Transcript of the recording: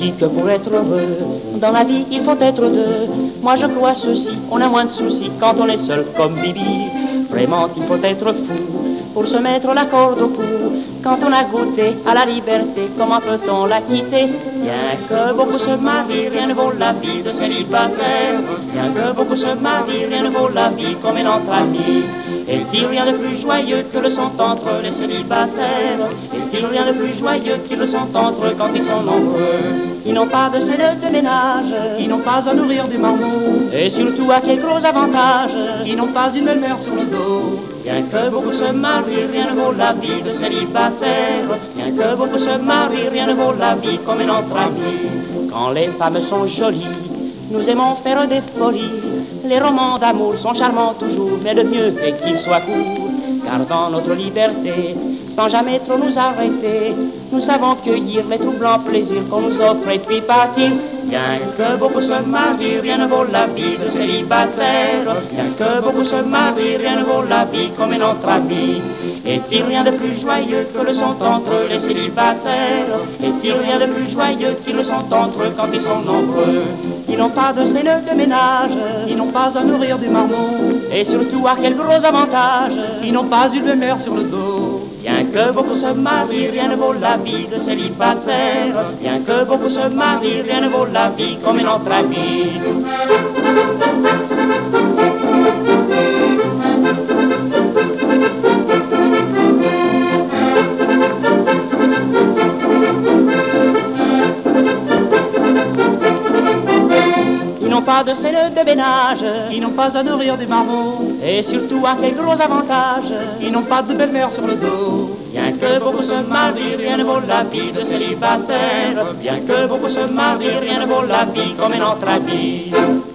dit que pour être heureux, dans la vie il faut être deux. Moi je crois ceci, on a moins de soucis quand on est seul comme Bibi. Vraiment il faut être fou pour se mettre la corde au cou. Quand on a goûté à la liberté, comment peut-on la quitter? Bien que beaucoup se marient, rien ne vaut la vie de célibataire. Bien que beaucoup se marient, rien ne vaut la vie comme une entre amis. Et qu'il rien de plus joyeux que le sont entre les célibataires. Et qu'il rien de plus joyeux qu'ils le sont entre eux quand ils sont nombreux. Ils n'ont pas de scène de ménage, ils n'ont pas à nourrir du marmot. Et surtout à quel gros avantage, ils n'ont pas une belle-mère sur le dos. Bien que beaucoup se marient, rien ne vaut la vie de célibataire. Bien que beaucoup se marient, rien ne vaut la vie comme une entre amis. Quand les femmes sont jolies, nous aimons faire des folies. Les romans d'amour sont charmants toujours, mais le mieux est qu'ils soient courts. Car dans notre liberté, sans jamais trop nous arrêter, nous savons cueillir les troublants plaisirs qu'on nous offre et puis partir. Bien que beaucoup se marient, rien ne vaut la vie de célibataire. Bien que beaucoup se marient, rien ne vaut la vie comme une entre amis. Est-il rien de plus joyeux que le sont entre les célibataires? Est-il rien de plus joyeux qu'ils le sont entre eux quand ils sont nombreux? Ils n'ont pas de scène de ménage, ils n'ont pas à nourrir du marmot. Et surtout à quel gros avantage, ils n'ont pas une belle-mère sur le dos. Bien que beaucoup se marient, rien ne vaut la vie de célibataire. Bien que beaucoup se marient, rien ne vaut la vie comme une entre amis. Ils n'ont pas de scène de ménage, ils n'ont pas à nourrir du marmot. Et surtout à quel gros avantage, ils n'ont pas de belle-mère sur le dos. Bien que beaucoup se marient, rien ne vaut la vie de célibataire. Bien que beaucoup se marient, rien ne vaut la vie comme une entre amis.